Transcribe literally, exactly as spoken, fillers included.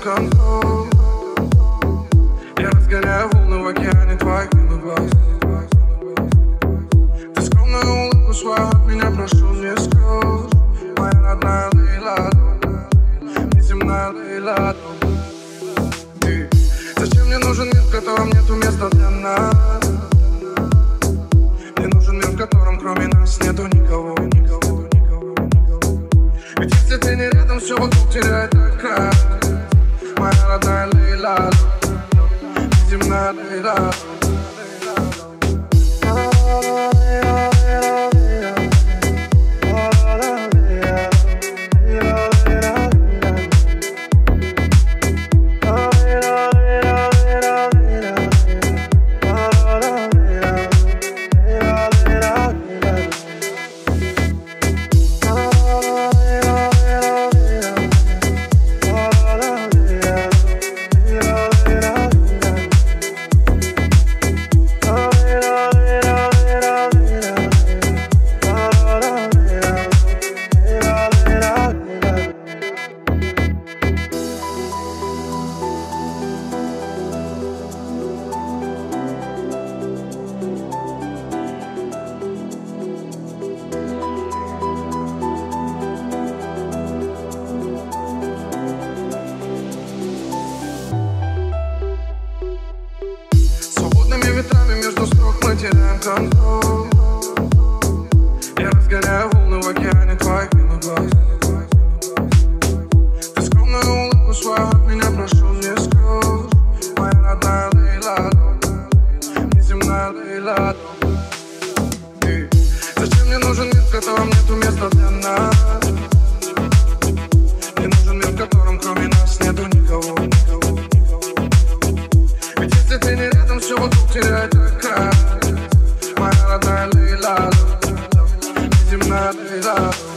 контроль. Я разгоняю волны в океане твоих милых глаз. Ты скромную улыбку свою от меня прошу не скрой. Моя родная Лейла, неземная Лейла. Ты, зачем мне нужен мир, в котором нету места для нас? Мне нужен мир, в котором кроме нас нету никого, никого, никого, никого. Ведь если ты не рядом, все вокруг теряет окрас. Моя родная Лейла, неземная Лейла. Теряем контроль. Я разгоняю волны в океане твоих милых глаз. Ты скромную улыбку свою от меня прошу не скрой. Моя родная Лейла, неземная Лейла. Ты, зачем мне нужен мир, в котором нету места для нас? Мне нужен мир, в котором кроме нас нету никого, никого, никого. Ведь если ты не рядом, все вокруг теряет окрас. Моя родная Лейла, неземная Лейла.